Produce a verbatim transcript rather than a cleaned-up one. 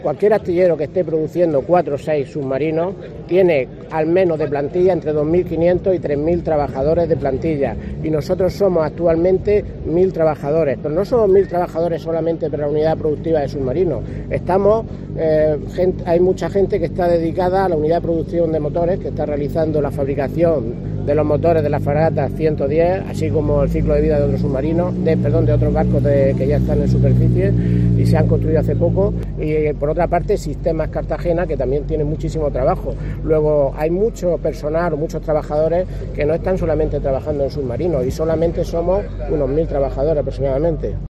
Cualquier astillero que esté produciendo cuatro o seis submarinos tiene al menos de plantilla entre dos mil quinientos y tres mil trabajadores de plantilla, y nosotros somos actualmente mil trabajadores, pero no somos mil trabajadores solamente para la unidad productiva de submarinos. Estamos, eh, gente, hay mucha gente que está dedicada a la unidad de producción de motores, que está realizando la fabricación de los motores de la fragata ciento diez, así como el ciclo de vida de otros submarinos, de, perdón, de otros barcos de, que ya están en superficie y se han construido hace poco, y por otra parte Sistemas Cartagena, que también tiene muchísimo trabajo. Luego hay mucho personal, muchos trabajadores que no están solamente trabajando en submarinos, y solamente somos unos mil trabajadores aproximadamente.